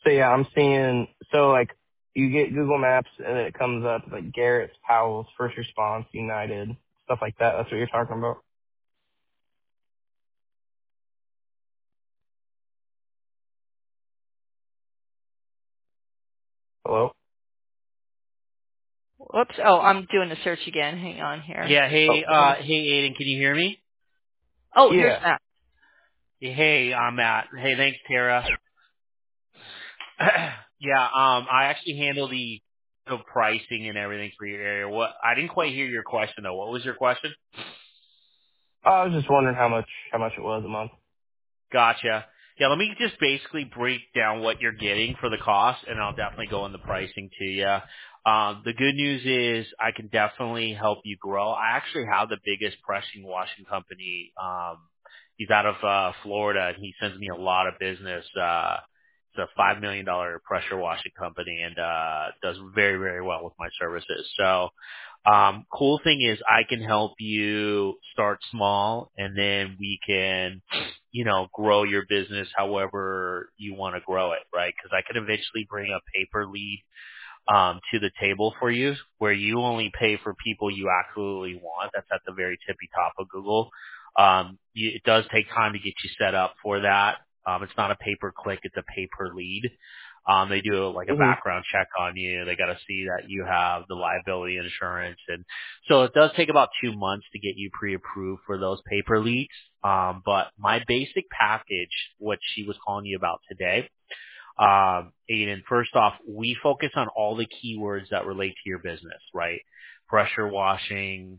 So yeah, I'm seeing, so like you get Google Maps and it comes up like Garrett's, Powell's, First Response, United, stuff like that. That's what you're talking about. Hello? Whoops. Oh, I'm doing the search again. Hang on here. Yeah, Oh, hey, okay. Aiden, can you hear me? Oh, here's Yeah. Matt. Hey, I'm Matt. Hey, thanks, Tara. Yeah, I actually handle the pricing and everything for your area. What I didn't quite hear your question though. What was your question? I was just wondering how much it was a month. Gotcha. Yeah, let me just basically break down what you're getting for the cost, and I'll definitely go into pricing to you. The good news is I can definitely help you grow. I actually have the biggest pressing washing company. He's out of Florida, and he sends me a lot of business. It's a $5 million pressure washing company, and does very, very well with my services. So, cool thing is I can help you start small, and then we can grow your business however you want to grow it, right? Because I could eventually bring a paper lead to the table for you where you only pay for people you absolutely want. That's at the very tippy top of Google. It does take time to get you set up for that. It's not a pay per click, it's a pay per lead. They do like a Hmm. background check on you. They got to see that you have the liability insurance. And so it does take about 2 months to get you pre-approved for those paper leads. But my basic package, what she was calling you about today, Aiden, first off, we focus on all the keywords that relate to your business, right? Pressure washing,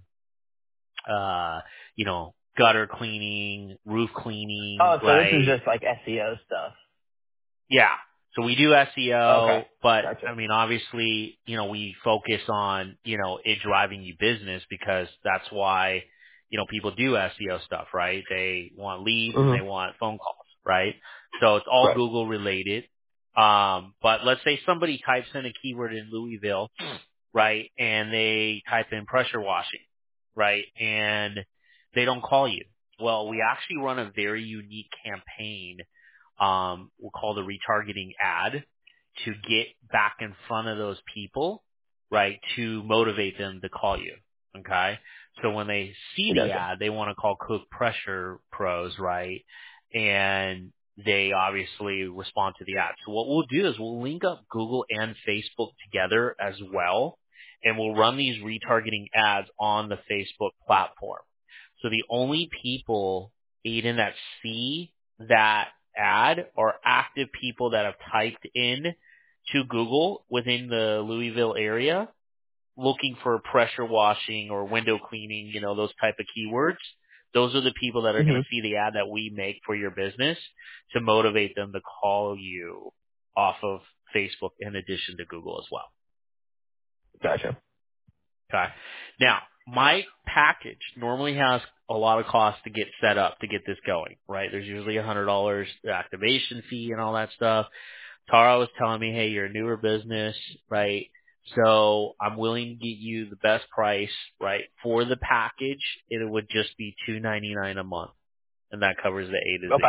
uh, gutter cleaning, roof cleaning, Oh, so this is right? just like SEO stuff. Yeah. So we do Okay. SEO, but Gotcha. I mean, obviously, we focus on, it driving you business because that's why, people do SEO stuff, right? They want leads and Hmm. they want phone calls, right? So it's all Right. Google related. But let's say somebody types in a keyword in Louisville, right? And they type in pressure washing, right? And they don't call you. Well, we actually run a very unique campaign, we'll call the retargeting ad, to get back in front of those people, right? To motivate them to call you. Okay. So when they see the Gotcha. ad, they want to call Cook Pressure Pros, right? And they obviously respond to the ad. So what we'll do is we'll link up Google and Facebook together as well, and we'll run these retargeting ads on the Facebook platform. So the only people, Aiden, that see that ad are active people that have typed in to Google within the Louisville area looking for pressure washing or window cleaning, those type of keywords. Those are the people that are going Hmm. to see the ad that we make for your business to motivate them to call you off of Facebook in addition to Google as well. Gotcha. Okay. Now, my package normally has a lot of cost to get set up to get this going, right? There's usually $100 activation fee and all that stuff. Tara was telling me, hey, you're a newer business, right? So I'm willing to get you the best price, right? For the package, it would just be $299 a month, and that covers the A to Okay. Z.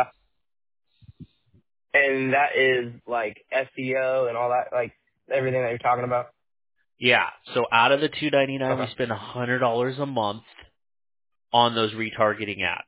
And that is like SEO and all that, like everything that you're talking about? Yeah. So out of the $299, we Okay. spend $100 a month on those retargeting ads.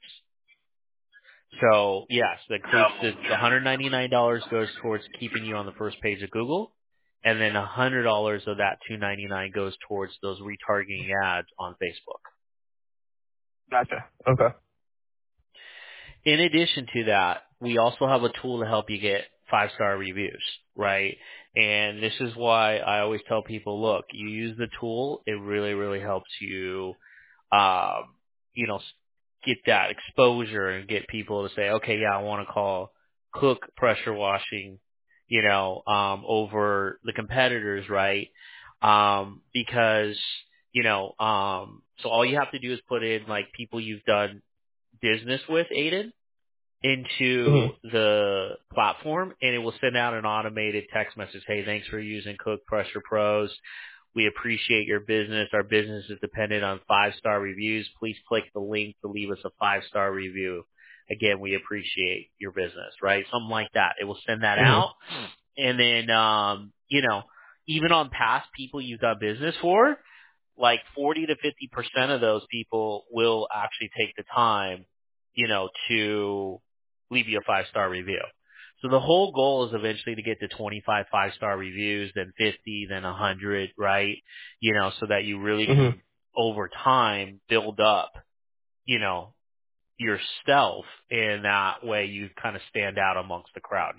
So yes, the $199 goes towards keeping you on the first page of Google, and then $100 of that $299 goes towards those retargeting ads on Facebook. Gotcha. Okay. In addition to that, we also have a tool to help you get 5-star reviews, right? And this is why I always tell people, look, you use the tool, it really, really helps you, um, you know, get that exposure and get people to say, okay, yeah, I want to call Cook Pressure Washing, over the competitors, right? Because, so all you have to do is put in like people you've done business with, Aiden, Hmm. into the platform, and it will send out an automated text message. Hey, thanks for using Cook Pressure Pros. We appreciate your business. Our business is dependent on 5-star reviews. Please click the link to leave us a 5-star review. Again, we appreciate your business, right? Something like that. It will send that Hmm. out. And then, even on past people you've done business for, like 40 to 50% of those people will actually take the time, to leave you a 5-star review. So the whole goal is eventually to get to 25 5-star reviews, then 50, then 100, right? So that you really Mhm. can, over time, build up, yourself, and that way you kind of stand out amongst the crowd,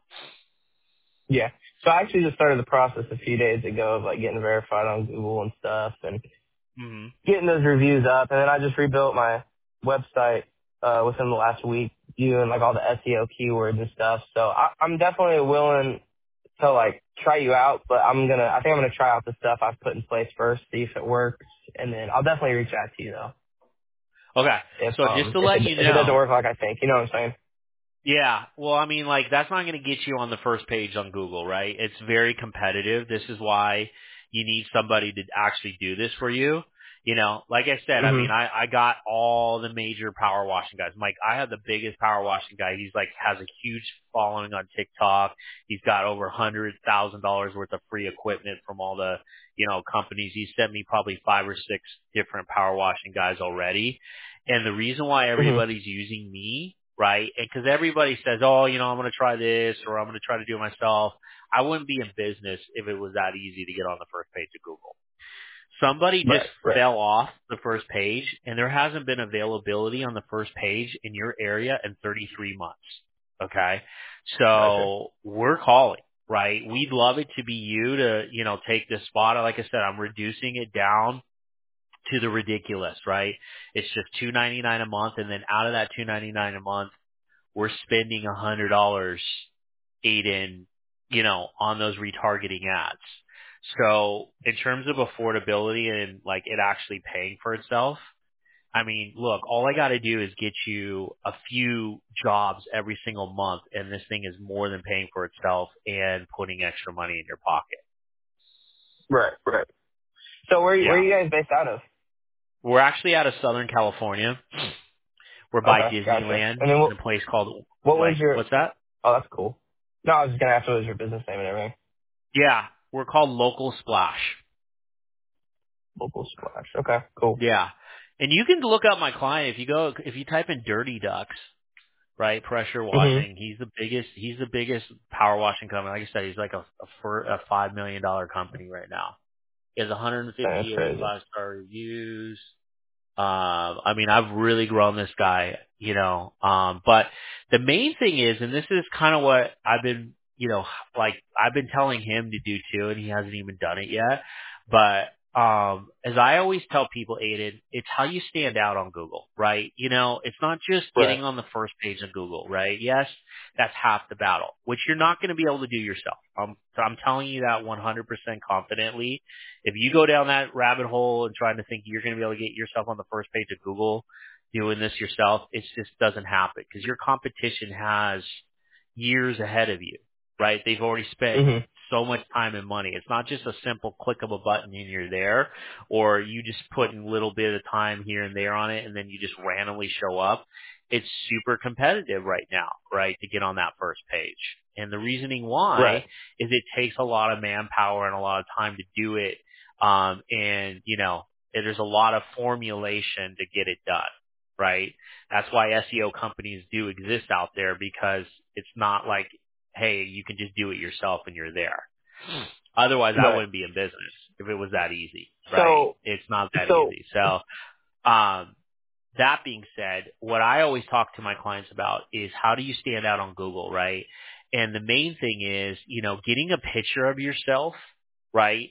Yeah. So I actually just started the process a few days ago of like getting verified on Google and stuff and hmm getting those reviews up. And then I just rebuilt my website within the last week doing like all the SEO keywords and stuff. So I'm definitely willing to like try you out, but I think I'm gonna try out the stuff I've put in place first, see if it works, and then I'll definitely reach out to you though Okay. if So just to if let you it doesn't know, work like I think. You know what I'm saying? yeah. Well, I mean, like, that's not going to get you on the first page on Google, right? It's very competitive. This is why you need somebody to actually do this for you. Like I said, I mean, Mhm. I got all the major power washing guys. Mike, I have the biggest power washing guy. He's like, has a huge following on TikTok. He's got over $100,000 worth of free equipment from all the, companies. He sent me probably 5 or 6 different power washing guys already. And the reason why Mhm. everybody's using me, right? And because everybody says, oh, I'm going to try this or I'm going to try to do it myself. I wouldn't be in business if it was that easy to get on the first page of Google. Somebody just Right. Right. fell off the first page and there hasn't been availability on the first page in your area in 33 months. Okay. Gotcha. So we're calling, right? We'd love it to be you to, take this spot. Like I said, I'm reducing it down to the ridiculous, right? It's just $2.99 a month, and then out of that $2.99 a month, we're spending $100, Aiden, on those retargeting ads. So in terms of affordability and like it actually paying for itself, I mean, look, all I got to do is get you a few jobs every single month, and this thing is more than paying for itself and putting extra money in your pocket. Right. Right. So where Yeah. are you guys based out of? We're actually out of Southern California. We're by Okay. Gotcha. Disneyland And then in a place called, what was like, your? what's that? Oh, that's cool. No, I was just gonna ask what was your business name and everything. Yeah, we're called Local Splash. Local Splash. Okay. Cool. Yeah. And you can look up my client if you type in Dirty Ducks, right? Pressure Mhm. washing. He's the biggest power washing company. Like I said, he's like a $5 million company right now. He has That's 158 crazy. 5-star reviews. I mean, I've really grown this guy, but the main thing is, and this is kind of what I've been, like I've been telling him to do too, and he hasn't even done it yet. But, as I always tell people, Aiden, it's how you stand out on Google, right? It's not just Right. getting on the first page of Google, right? Yes, that's half the battle, which you're not going to be able to do yourself. So I'm telling you that 100% confidently. If you go down that rabbit hole and trying to think you're going to be able to get yourself on the first page of Google doing this yourself, it just doesn't happen because your competition has years ahead of you, right? They've already spent Mhm. so much time and money. It's not just a simple click of a button and you're there, or you just put in a little bit of time here and there on it and then you just randomly show up. It's super competitive right now, right, to get on that first page. And the reasoning why Right. is it takes a lot of manpower and a lot of time to do it. And there's a lot of formulation to get it done, right? That's why SEO companies do exist out there because it's not like, hey, you can just do it yourself and you're there. Otherwise, I Right. wouldn't be in business if it was that easy, right? So It's not that so easy. So, um, that being said, what I always talk to my clients about is how do you stand out on Google, right? And the main thing is, getting a picture of yourself, right?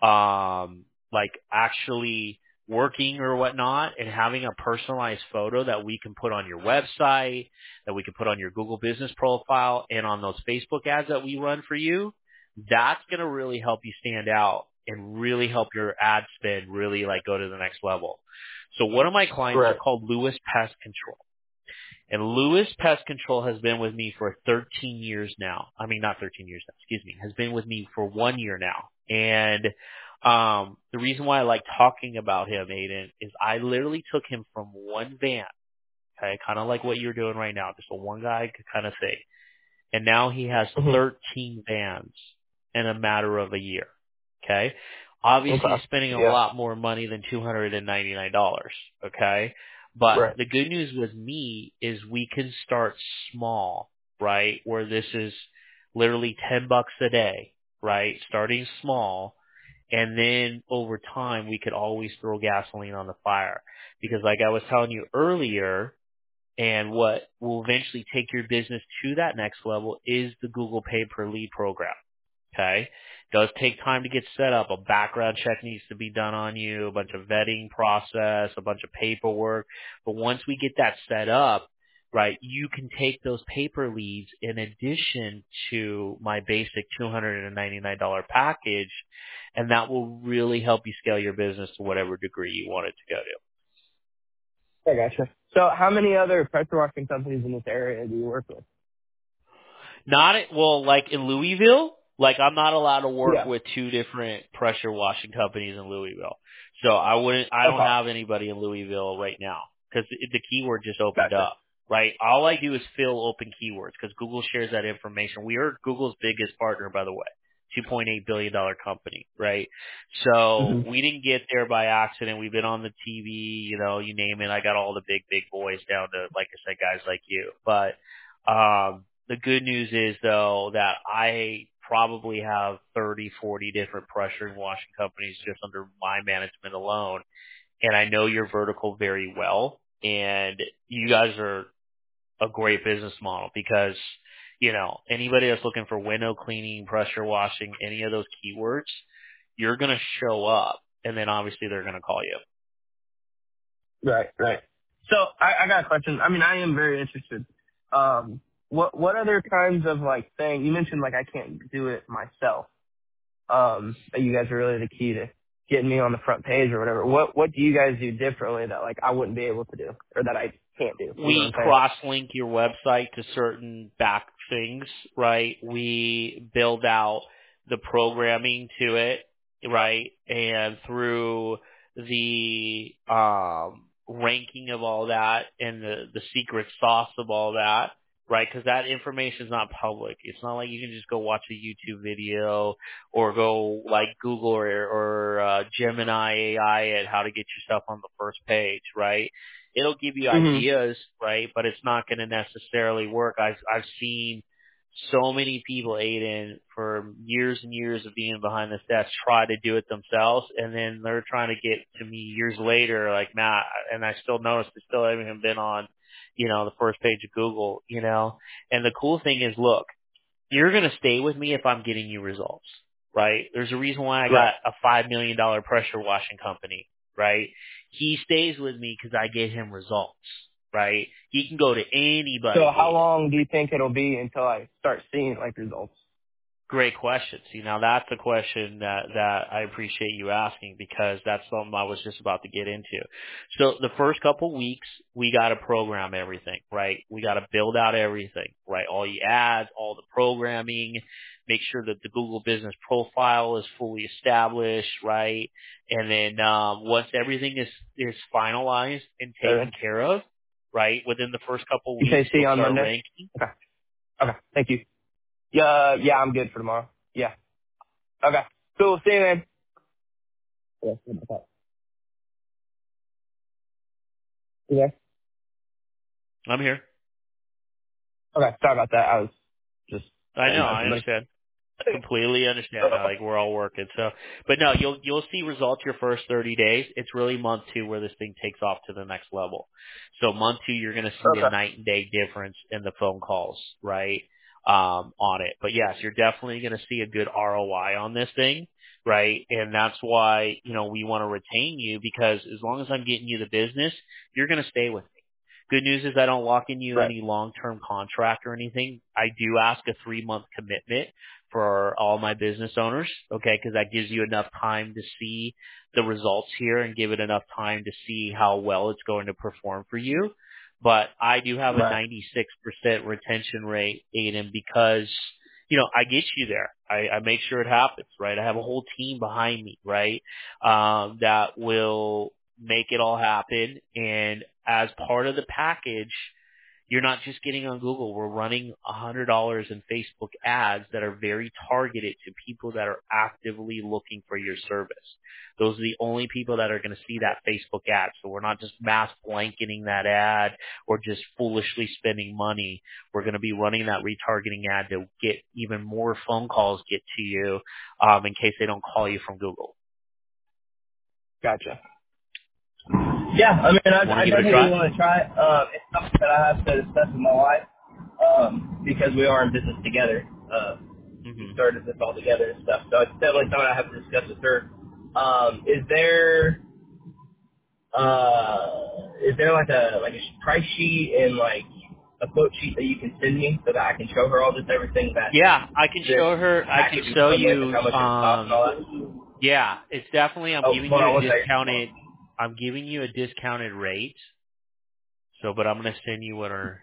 Like actually working or whatnot and having a personalized photo that we can put on your website, that we can put on your Google business profile and on those Facebook ads that we run for you. That's going to really help you stand out and really help your ad spend really like go to the next level. So one of my clients, they're right. called Lewis Pest Control. And Lewis Pest Control has been with me for 13 years now. I mean, not 13 years now, excuse me, has been with me for 1 year now. And the reason why I like talking about him, Aiden, is I literally took him from one van, okay, kind of like what you're doing right now, just a one guy kind of thing. and now he has Mm-hmm. 13 vans in a matter of a year. Okay? Obviously, he's spending a Yeah. lot more money than $299. Okay? But Right. the good news with me is we can start small, right? Where this is literally $10 a day, right? Starting small. And then over time, we could always throw gasoline on the fire. Because like I was telling you earlier, and what will eventually take your business to that next level is the Google Pay Per Lead program. Okay? Does take time to get set up. A background check needs to be done on you, a bunch of vetting process, a bunch of paperwork. But once we get that set up, right, you can take those paper leads in addition to my basic $299 package, and that will really help you scale your business to whatever degree you want it to go to. I gotcha. So how many other pressure washing companies in this area do you work with? Like in Louisville, like I'm not allowed to work Yeah. with two different pressure washing companies in Louisville. So I don't Okay. have anybody in Louisville right now because the keyword just opened Gotcha. up, right? All I do is fill open keywords because Google shares that information. We are Google's biggest partner, by the way. $2.8 billion company, right? So Mm-hmm. we didn't get there by accident. We've been on the TV, you name it. I got all the big boys down to, like I said, guys like you. But, the good news is though that I probably have 30, 40 different pressure washing companies just under my management alone. And I know your vertical very well. And you guys are a great business model because, anybody that's looking for window cleaning, pressure washing, any of those keywords, you're going to show up and then obviously they're going to call you. Right. Right. So I got a question. I mean, I am very interested. What other kinds of like thing you mentioned? Like I can't do it myself. That you guys are really the key to getting me on the front page or whatever. What do you guys do differently that like I wouldn't be able to do or that I can't do? You know We what I'm saying? cross-link your website to certain back things, right? We build out the programming to it, right? And through the ranking of all that and the secret sauce of all that, right? Because that information is not public. It's not like you can just go watch a YouTube video or go like Google or Gemini AI at how to get yourself on the first page, right? It'll give you Mm-hmm. ideas, right? But it's not going to necessarily work. I've seen so many people, Aiden, for years and years of being behind this desk, try to do it themselves, and then they're trying to get to me years later, like Matt, and I still notice they still haven't been on, the first page of Google. And the cool thing is, look, you're going to stay with me if I'm getting you results, right? There's a reason why I Right. got a $5 million pressure washing company, right? He stays with me because I get him results, right? He can go to So how anybody. long do you think it'll be until I start seeing like results? Great question. See, now that's a question that I appreciate you asking because that's something I was just about to get into. So the first couple weeks, we got to program everything, right? We got to build out everything, right? All the ads, all the programming, make sure that the Google business profile is fully established, right? And then, once everything is finalized and taken Okay. care of, right? Within the first couple You weeks, say see you you'll on start Monday? ranking. Okay. Okay. Thank you. Yeah, I'm good for tomorrow. Yeah. Okay. Cool. See you, man. Yeah. Good about that. You there? I'm here. Okay. Sorry about that. I was just I saying know. bye to I somebody. understand. Completely understand. Like we're all working. So, but no, you'll see results your first 30 days. It's really month 2 where this thing takes off to the next level. So month 2, you're going to see a Okay. night and day difference in the phone calls, right? On it. But yes, you're definitely going to see a good ROI on this thing, right? And that's why, we want to retain you because as long as I'm getting you the business, you're going to stay with me. Good news is I don't lock in you Right. any long-term contract or anything. I do ask a 3-month commitment for all my business owners, okay, because that gives you enough time to see the results here and give it enough time to see how well it's going to perform for you. But I do have a Right. 96% retention rate, Aiden, because, I get you there. I make sure it happens, right? I have a whole team behind me, right, that will make it all happen. And as part of the package, you're not just getting on Google. We're running $100 in Facebook ads that are very targeted to people that are actively looking for your service. Those are the only people that are going to see that Facebook ad. So we're not just mass blanketing that ad or just foolishly spending money. We're going to be running that retargeting ad to get even more phone calls get to you in case they don't call you from Google. Gotcha. Yeah, I mean, Want I to give it a definitely try? want to try it. It's something that I have to discuss with my wife because we are in business together. We Mm-hmm. started this all together and stuff, so it's definitely something I have to discuss with her. Is there like a price sheet and like a quote sheet that you can send me so that I can show her all this everything that Yeah, I can this show her. I can package would show come with and you. how much it would cost and all that? Yeah, it's definitely. I'm Oh, giving hold you on a one second. discounted. I'm giving you a discounted rate. So, but I'm gonna send you what our.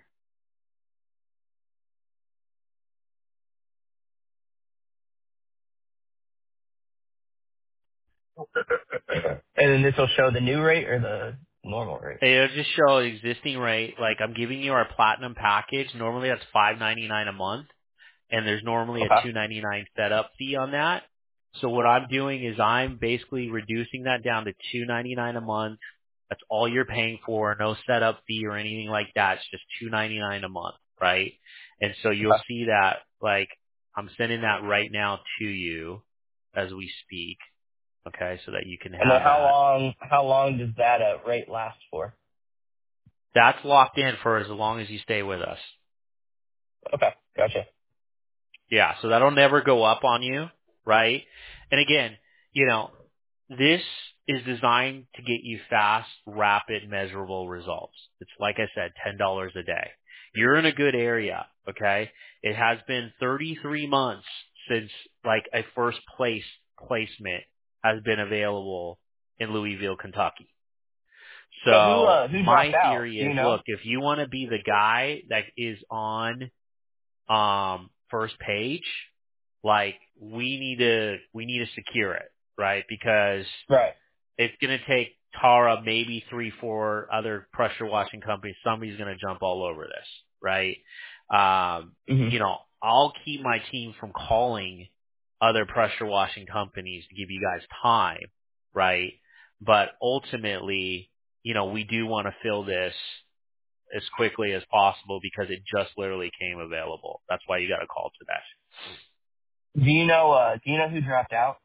And then this will show the new rate or the normal rate? It'll just show existing rate. Like I'm giving you our platinum package. Normally that's $5.99 a month, and there's normally a Okay. $2.99 setup fee on that. So what I'm doing is I'm basically reducing that down to $2.99 a month. That's all you're paying for, no setup fee or anything like that. It's just $2.99 a month, right? And so you'll Okay. see that, like, I'm sending that right now to you as we speak, okay, so that you can And then have that. how long does that rate last for? That's locked in for as long as you stay with us. Okay. Gotcha. Yeah, so that'll never go up on you, right? And again, this is designed to get you fast, rapid, measurable results. It's like I said, $10 a day. You're in a good area, okay? It has been 33 months since like a first placement has been available in Louisville, Kentucky. So So who dropped my out? theory Do you is, know? look, if you want to be the guy that is on first page, like we need to secure it, right? Because Right. it's going to take Tara, maybe 3, 4 other pressure washing companies. Somebody's going to jump all over this, right? Hmm. I'll keep my team from calling other pressure washing companies to give you guys time, right? But ultimately, we do want to fill this as quickly as possible because it just literally came available. That's why you got to call today. Do you know? Do you know who dropped out?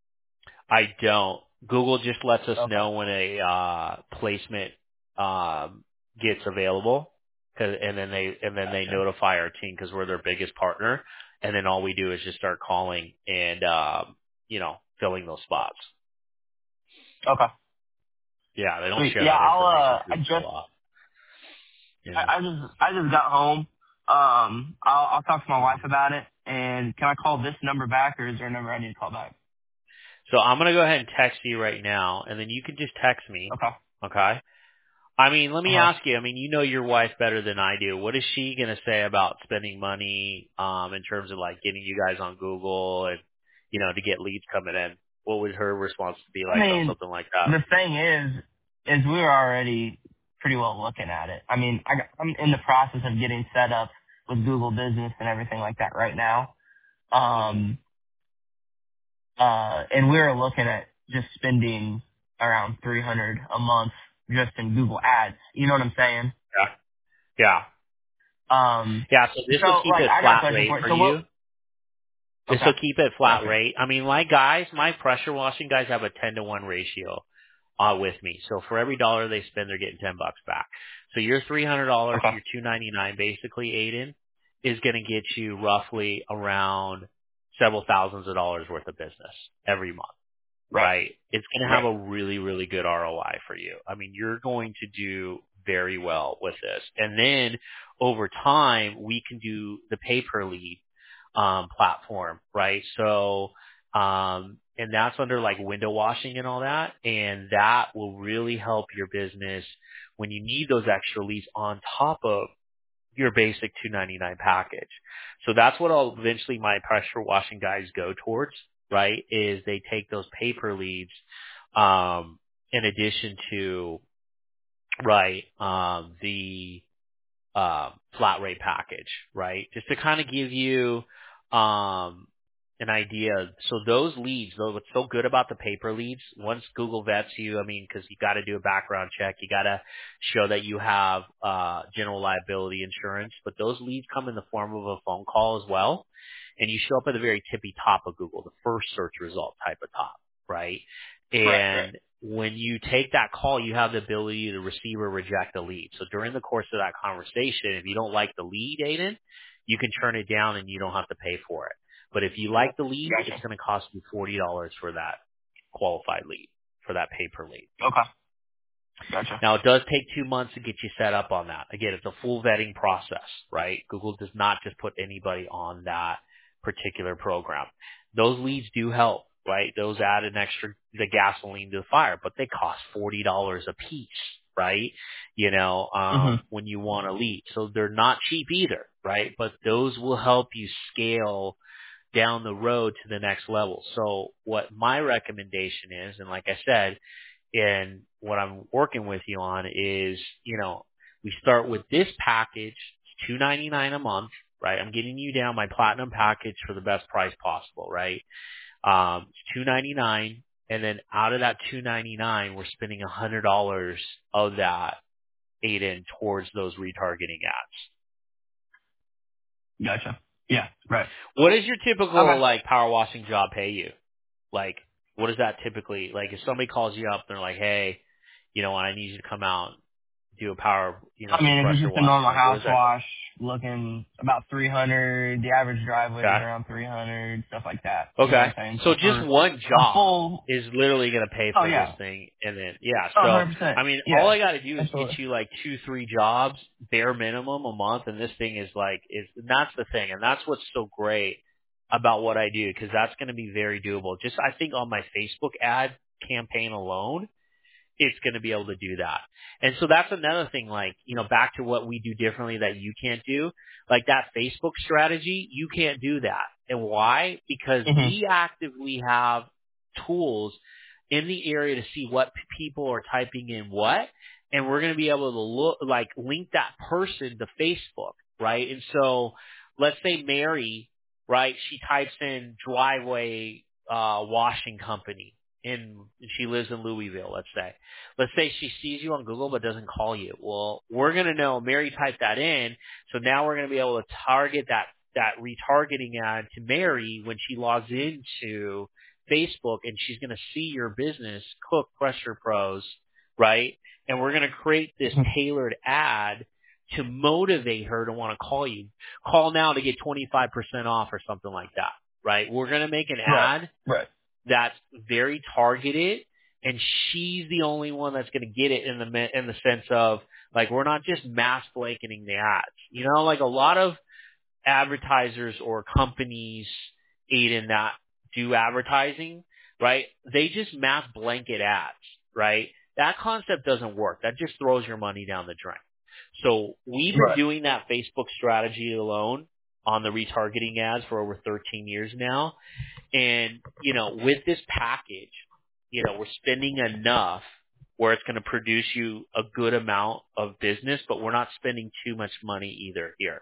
I don't. Google just lets us Okay. know when a placement gets available, and then they Gotcha. notify our team because we're their biggest partner, and then all we do is just start calling and filling those spots. Okay. Yeah, they don't Sweet. share Yeah. that information too I often. Yeah. I just got home. I'll talk to my wife about it. And can I call this number back, or is there a number I need to call back? So I'm gonna go ahead and text you right now, and then you can just text me. Okay. Okay. I mean, let Uh me huh. ask you. I mean, you know your wife better than I do. What is she going to say about spending money in terms of like getting you guys on Google and to get leads coming in? What would her response be I like on mean, something like that? the thing is we were already pretty well looking at it. I mean, I'm in the process of getting set up with Google Business and everything like that right now. Hmm. Um, and we were looking at just spending around 300 a month just in Google Ads. You know what I'm saying? Yeah. Yeah. Yeah. So this will So keep like it I got a flat question rate for it. for So what? you. This Okay, will keep it flat gotcha. rate. I mean, my pressure washing guys have a 10-to-1 ratio with me. So for every dollar they spend, they're getting $10 back. So your $300, Okay, your $299, basically, Aiden, is going to get you roughly around several thousands of dollars worth of business every month, right, right? It's going to have right, a really, really good ROI for you. I mean, you're going to do very well with this. And then over time, we can do the pay per lead platform, right? So, and that's under like window washing and all that. And that will really help your business when you need those extra leads on top of your basic $299 package. So that's what I'll eventually my pressure washing guys go towards, right? Is they take those paper leads, in addition to, right, the flat rate package, right? Just to kind of give you an idea. So those leads, though, what's so good about the paper leads, once Google vets you, I mean, because you got to do a background check, you got to show that you have general liability insurance, but those leads come in the form of a phone call as well, and you show up at the very tippy top of Google, the first search result type of top, right? And Right. when you take that call, you have the ability to receive or reject the lead. So during the course of that conversation, if you don't like the lead, Aiden, you can turn it down and you don't have to pay for it. But if you like the lead, Gotcha. it's going to cost you $40 for that qualified lead, for that paper lead. Okay. Gotcha. Now, it does take 2 months to get you set up on that. Again, it's a full vetting process, right? Google does not just put anybody on that particular program. Those leads do help, right? Those add the gasoline to the fire, but they cost $40 a piece, right? hmm When you want a lead. So they're not cheap either, right? But those will help you scale down the road to the next level. So what my recommendation is, and like I said, and what I'm working with you on is, we start with this package, it's $299 a month, right? I'm getting you down my platinum package for the best price possible, right? It's $299, and then out of that $299, we're spending $100 of that Aiden towards those retargeting ads. Gotcha. Yeah. Right. What does your typical Okay. power washing job pay you? Like, what is that typically? Like, if somebody calls you up, they're like, "Hey, I need you to come out, do a power, I some mean, if it's pressure just a washing." normal Like, what house is that? wash, looking about 300, the average driveway is Okay. around 300, stuff like that. You know what Okay. I'm saying? So So just for one a job full, is literally going to pay oh for this yeah, thing. And then, yeah. oh, So, 100%. I mean, all Yeah, I got to do is absolutely. get you like 2-3 jobs, bare minimum a month. And this thing is and that's the thing. And that's what's so great about what I do, because that's going to be very doable. Just, I think on my Facebook ad campaign alone, it's going to be able to do that. And so that's another thing, back to what we do differently that you can't do. Like that Facebook strategy, you can't do that. And why? Because hmm we actively have tools in the area to see what people are typing in what, and we're going to be able to link that person to Facebook, right? And so let's say Mary, right, she types in driveway washing company, and she lives in Louisville, let's say. Let's say she sees you on Google but doesn't call you. Well, we're going to know Mary typed that in, so now we're going to be able to target that retargeting ad to Mary when she logs into Facebook, and she's going to see your business, Cook Pressure Pros, right? And we're going to create this tailored ad to motivate her to want to call you. Call now to get 25% off or something like that, right? We're going to make an Right. ad Right. that's very targeted, and she's the only one that's going to get it in the sense of, like, we're not just mass blanketing the ads. Like a lot of advertisers or companies, Aiden, that do advertising, right? They just mass blanket ads, right? That concept doesn't work. That just throws your money down the drain. So we've been Right. doing that Facebook strategy alone on the retargeting ads for over 13 years now. And, with this package, we're spending enough where it's going to produce you a good amount of business, but we're not spending too much money either here.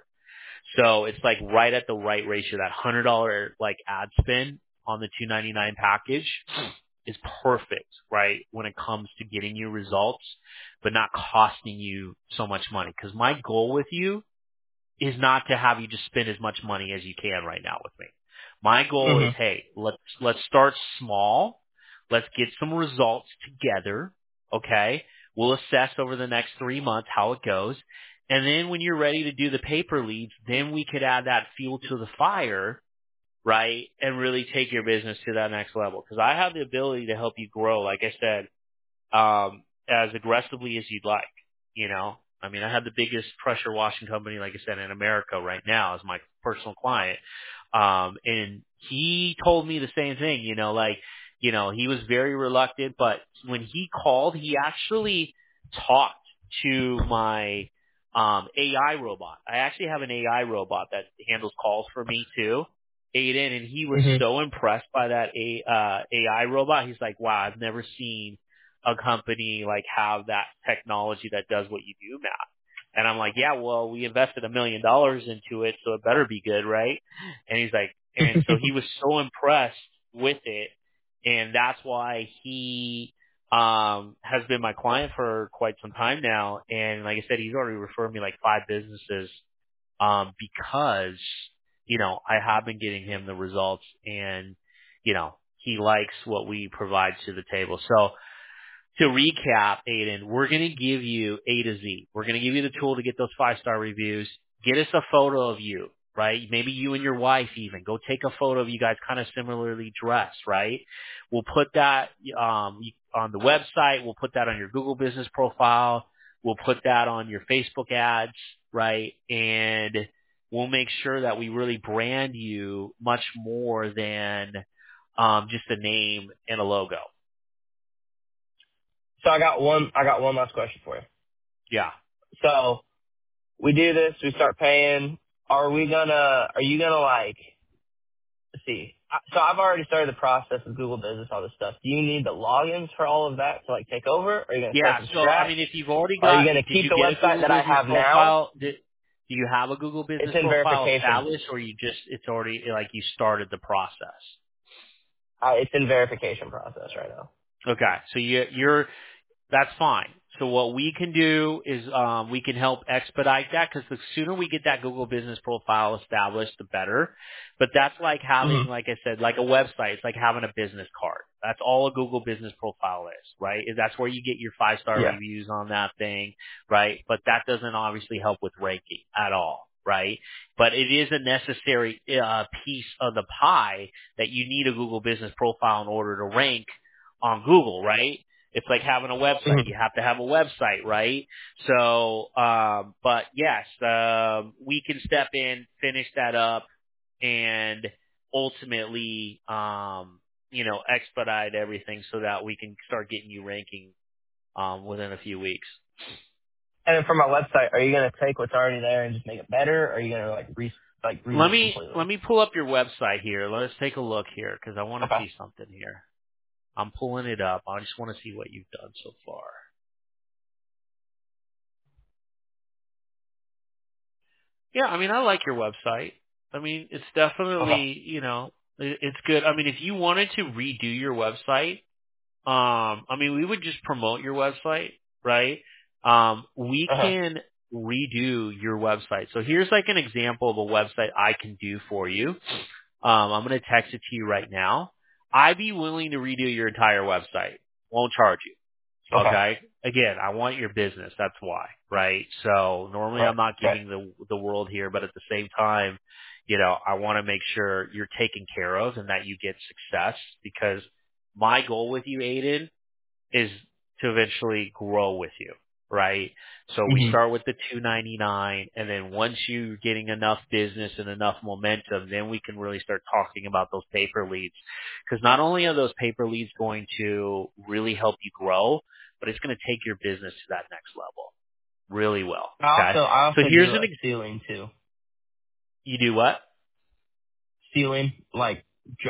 So it's like right at the right ratio. That $100 ad spend on the $299 package is perfect, right? When it comes to getting you results, but not costing you so much money. Because my goal with you is not to have you just spend as much money as you can right now with me. My goal hmm is, hey, let's start small. Let's get some results together. Okay. We'll assess over the next 3 months how it goes. And then when you're ready to do the paper leads, then we could add that fuel to the fire, right? And really take your business to that next level. Because I have the ability to help you grow, like I said, as aggressively as you'd like. I mean, I have the biggest pressure washing company, like I said, in America right now as my personal client. And he told me the same thing, he was very reluctant, but when he called, he actually talked to my AI robot. I actually have an AI robot that handles calls for me too, Aiden, and he was hmm so impressed by that AI robot. He's like, wow, I've never seen a company have that technology that does what you do, Matt. And I'm like, yeah, well, we invested $1 million into it, so it better be good, right? And he's like, and so he was so impressed with it, and that's why he has been my client for quite some time now. And like I said, he's already referred me like 5 businesses because, I have been getting him the results, and, he likes what we provide to the table. So to recap, Aiden, we're going to give you A to Z. We're going to give you the tool to get those 5-star reviews. Get us a photo of you, right? Maybe you and your wife even. Go take a photo of you guys kind of similarly dressed, right? We'll put that on the website. We'll put that on your Google business profile. We'll put that on your Facebook ads, right? And we'll make sure that we really brand you much more than just a name and a logo. So I got one last question for you. Yeah. So we do this, we start paying. Are you gonna like, let's see. So I've already started the process of Google Business, all this stuff. Do you need the logins for all of that to like take over? Or are you gonna start from So scratch? I mean, if you've already Are you got, gonna did keep you the get a website Google that I Business have now? profile? Do you have a Google It's Business in profile verification. established, or it's already like you started the process? It's in verification process right now. Okay, so you're that's fine. So what we can do is we can help expedite that, because the sooner we get that Google Business profile established, the better. But that's like having, like I said, like a website. It's like having a business card. That's all a Google Business profile is, right? That's where you get your 5-star Yeah. reviews on that thing, right? But that doesn't obviously help with ranking at all, right? But it is a necessary piece of the pie that you need a Google Business profile in order to rank on Google, right? It's like having a website. You have to have a website, right? So, but yes, we can step in, finish that up, and ultimately, expedite everything so that we can start getting you ranking, within a few weeks. And then for my website, are you gonna take what's already there and just make it better? Or are you gonna redo Let it me completely? pull up your website here. Let's take a look here, because I want to Okay. see something here. I'm pulling it up. I just want to see what you've done so far. Yeah, I mean, I like your website. I mean, it's Okay. definitely, it's good. I mean, if you wanted to redo your website, I mean, we would just promote your website, right? We Uh-huh. can redo your website. So here's like an example of a website I can do for you. I'm going to text it to you right now. I'd be willing to redo your entire website. Won't charge you. Okay. Okay. Again, I want your business. That's why, right? So normally I'm not Right. giving the world here, but at the same time, I want to make sure you're taken care of and that you get success, because my goal with you, Aiden, is to eventually grow with you, right? So we Mhm. start with the $299, and then once you're getting enough business and enough momentum, then we can really start talking about those paper leads. Because not only are those paper leads going to really help you grow, but it's going to take your business to that next level really well. Okay. I So also here's do an ceiling too. you do what? Ceiling, like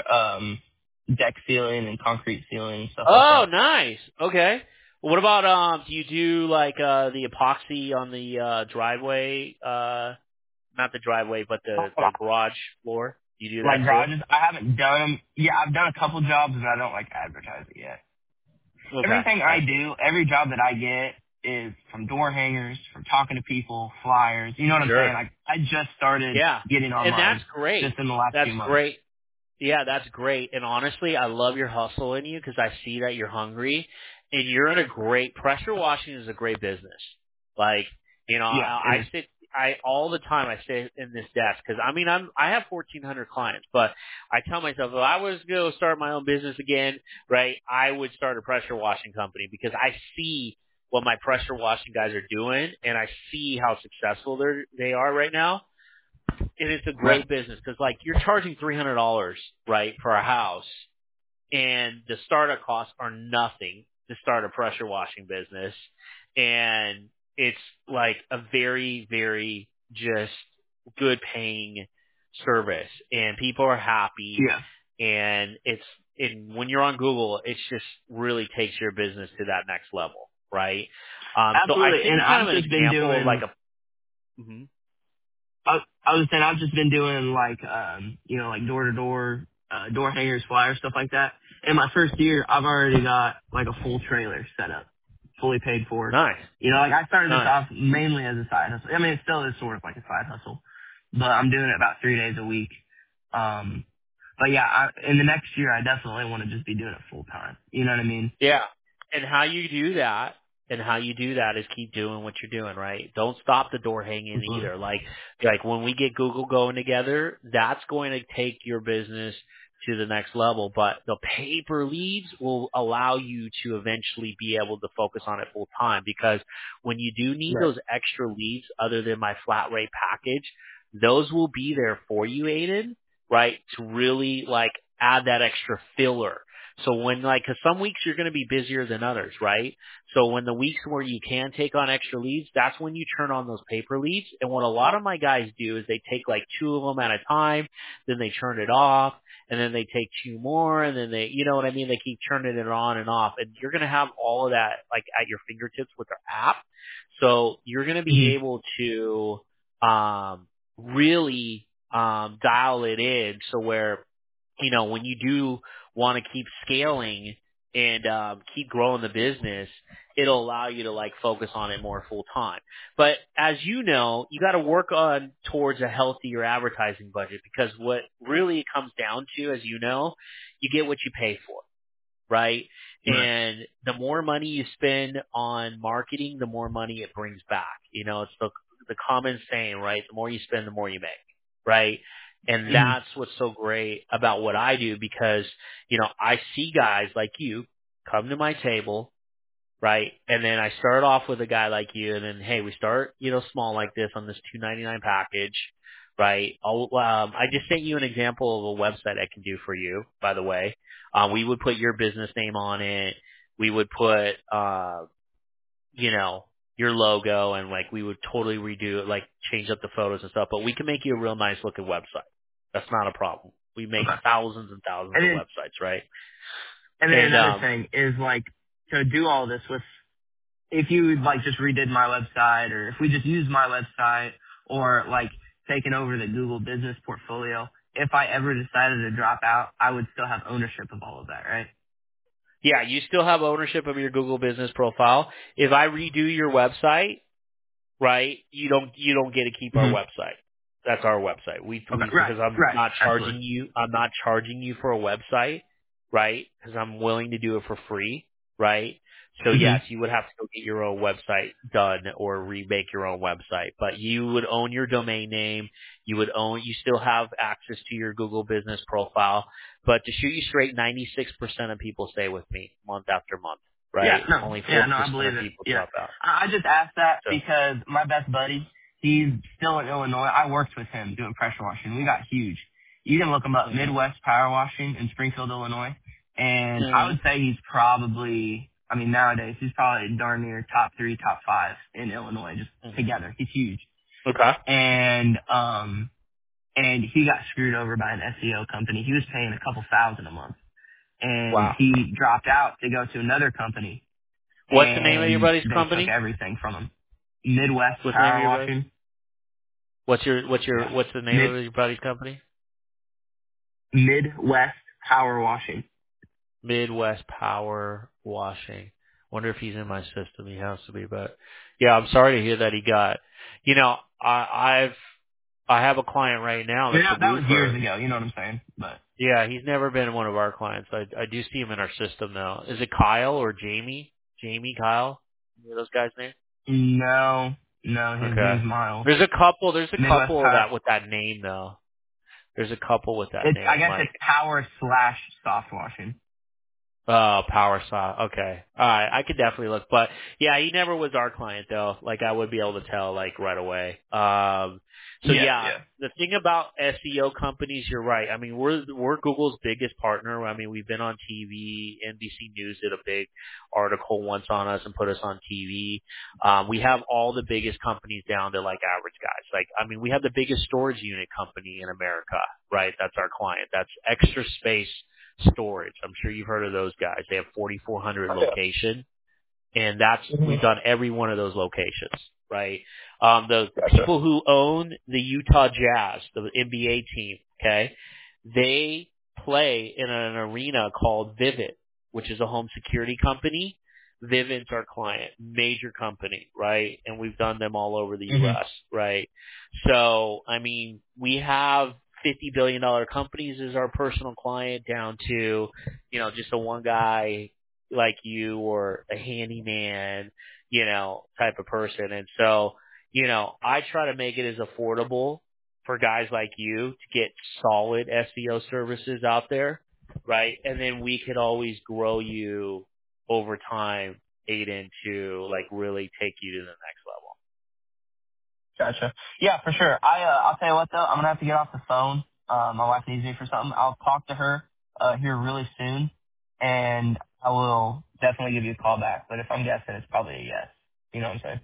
deck ceiling and concrete ceiling and stuff like Oh, that. nice. Okay. What about do you do like the epoxy on the driveway, not the driveway, but the garage floor? Do you do Like that too? garages, I haven't done them. Yeah, I've done a couple jobs, but I don't like advertise it yet. Okay, Everything I gotcha. do, every job that I get is from door hangers, from talking to people, flyers. You know what I'm saying? Sure. Like I just started Yeah. getting And that's online great. just in the last That's few months. great. Yeah, that's great. And honestly, I love your hustle in you, because I see that you're hungry, and you're in a great pressure washing is a great business. Like, Yeah, it is. all the time I stay in this desk, because I mean I have 1,400 clients, but I tell myself if I was going to start my own business again, right, I would start a pressure washing company, because I see what my pressure washing guys are doing, and I see how successful they are right now. And it's a Right. great business, because like you're charging $300, right, for a house, and the startup costs are nothing to start a pressure washing business, and it's like a very, very just good paying service, and people are happy, Yeah. and when you're on Google, it just really takes your business to that next level, right? So I Absolutely. sent And you kind I've of an just been example of like doing. a Mm-hmm. I was saying I've just been doing like like door to door, door hangers, flyers, stuff like that. In my first year, I've already got like a full trailer set up, fully paid for. Nice. Like I started this Nice. off mainly as a side hustle. I mean, it still is sort of like a side hustle, but I'm doing it about 3 days a week. But yeah, in the next year, I definitely want to just be doing it full time. You know what I mean? Yeah. And how you do that is keep doing what you're doing, right? Don't stop the door hanging Mhm. either. Like when we get Google going together, that's going to take your business to the next level. But the paper leads will allow you to eventually be able to focus on it full time, because when you do need Right. those extra leads other than my flat rate package, those will be there for you, Aiden, right? To really like add that extra filler. So when cause some weeks you're going to be busier than others, right? So when the weeks where you can take on extra leads, that's when you turn on those paper leads. And what a lot of my guys do is they take like 2 of them at a time, then they turn it off, and then they take 2 more, and then they, you know what I mean? They keep turning it on and off. And you're going to have all of that like at your fingertips with our app. So you're going to be Mhm. able to, really, dial it in. So where, when you do want to keep scaling and keep growing the business, it'll allow you to like focus on it more full time. But as you know, you got to work on towards a healthier advertising budget, because what really it comes down to, as you know, you get what you pay for, right? Right. And the more money you spend on marketing, the more money it brings back. It's the common saying, right? The more you spend, the more you make, right? And Mhm. that's what's so great about what I do, because, I see guys like you come to my table, right? And then I start off with a guy like you, and then, hey, we start, small like this on this $2.99 package, right? I just sent you an example of a website I can do for you, by the way. We would put your business name on it. We would put, your logo, and like we would totally redo it, like change up the photos and stuff, but we can make you a real nice looking website. That's not a problem. We make Okay. thousands and thousands And of then websites, right? and then And, another thing is like to do all this with, if you like just redid my website, or if we just used my website, or like taken over the Google business portfolio, if I ever decided to drop out, I would still have ownership of all of that, right? yeah, you still have ownership of your Google business profile. If I redo your website, right, you don't get to keep our Hmm. website. That's our website. Okay. Right. Because I'm Right. not Absolutely. charging you for a website, right? Because I'm willing to do it for free, right? So Hmm. yes, you would have to go get your own website done or remake your own website, but you would own your domain name. You still have access to your Google business profile, but to shoot you straight, 96% of people stay with me month after month, Yeah. right? No. Only Yeah. 4% No. I of believe it. people Yeah. drop out. I just asked that So, because my best buddy, he's still in Illinois. I worked with him doing pressure washing. We got huge. You can look him up, mhm. Midwest Power Washing in Springfield, Illinois. And I Mhm. would say he's probably, I mean, nowadays he's probably darn near top 3, top 5 in Illinois just Mhm. together. He's huge. Okay. And he got screwed over by an SEO company. He was paying a couple thousand a month, and Wow. he dropped out to go to another company, What's the name of your and buddy's they took company? everything from him. Midwest What's the name of Power your buddy? Washing. Yeah. What's the name Mid of your buddy's company? Midwest Power Washing. Midwest Power Washing. Wonder if he's in my system. He has to be, but yeah, I'm sorry to hear that he got. I have a client right now I mean, that's a that was years roofer. ago. You know what I'm saying? But Yeah, he's never been one of our clients. I do see him in our system now. Is it Kyle or Jamie? Jamie, Kyle? Any of those guys' names? no, his Okay. name's Miles. There's a couple Midwest of Power. that with that name though. There's a couple with that I name, guess like it's Power slash Soft Washing. Power Saw. Okay. All right. I could definitely look, but yeah, he never was our client though. Like I would be able to tell like right away. So Yeah, yeah, yeah. the thing about SEO companies, you're right. I mean, we're Google's biggest partner. I mean, we've been on TV. NBC News did a big article once on us and put us on TV. We have all the biggest companies down to like average guys. Like, I mean, we have the biggest storage unit company in America, right? That's our client. That's Extra Space Storage. I'm sure you've heard of those guys. They have 4,400 location, and Mhm. we've done every one of those locations, right? The Gotcha. people who own the Utah Jazz, the NBA team, okay, they play in an arena called Vivint, which is a home security company. Vivint's our client, major company, right? And we've done them all over the Mhm. U.S., right? So, I mean, we have $50 billion companies as our personal client down to, just a one guy like you or a handyman, type of person. And so, I try to make it as affordable for guys like you to get solid SEO services out there, right? And then we could always grow you over time, Aiden, to like really take you to the next level. Gotcha. Yeah, for sure. I'll tell you what though, I'm gonna have to get off the phone. My wife needs me for something. I'll talk to her here really soon, and I will definitely give you a call back. But if I'm guessing, it's probably a yes. You know what I'm saying?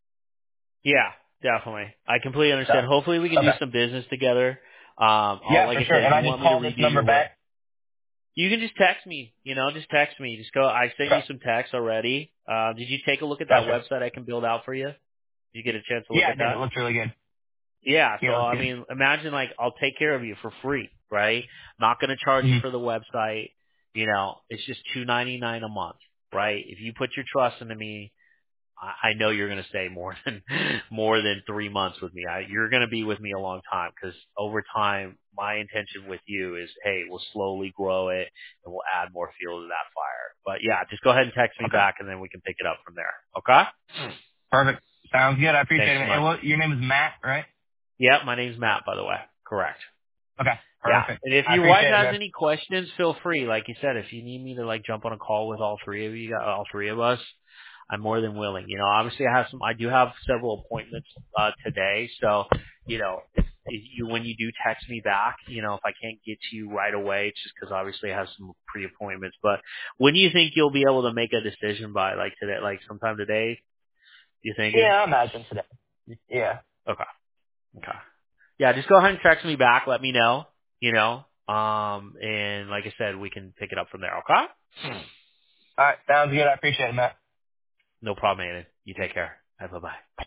Yeah, definitely. I completely So, understand. Hopefully we can do okay. some business together. Yeah, Like for I sure. said, if And I you just want me to call this redo number your web, back. you can just text me, just text me. Just go, I sent you Okay. some texts already. Did you take a look at that Gotcha. website I can build out for you? Did you get a chance to look Yeah, I at did. It that? looks really good. Yeah, so Yeah, it looks I good. mean, imagine like I'll take care of you for free, right? Not going to charge you Mhm. for the website. It's just $2.99 a month, right? If you put your trust into me, I know you're going to stay more than 3 months with me. You're going to be with me a long time because over time, my intention with you is, hey, we'll slowly grow it and we'll add more fuel to that fire. But yeah, just go ahead and text me Okay. back and then we can pick it up from there. Okay? Perfect. Sounds good. I appreciate Thanks it. so Man. much. And your name is Matt, right? Yeah, my name's Matt, by the way. Correct. Okay. Yeah. Perfect. And if I your wife appreciate it, has man. any questions, feel free. Like you said, if you need me to like jump on a call with all three of you, all three of us, I'm more than willing. Obviously I do have several appointments today. So, if you when you do text me back, if I can't get to you right away, it's just because obviously I have some pre-appointments. But when do you think you'll be able to make a decision by, like today, like sometime today? You thinking? Yeah, I imagine today. Yeah. Okay. Okay. Yeah, just go ahead and text me back. Let me know, and like I said, we can pick it up from there. Okay? All right. Sounds good. I appreciate it, Matt. No problem, Aiden. You take care. Bye bye.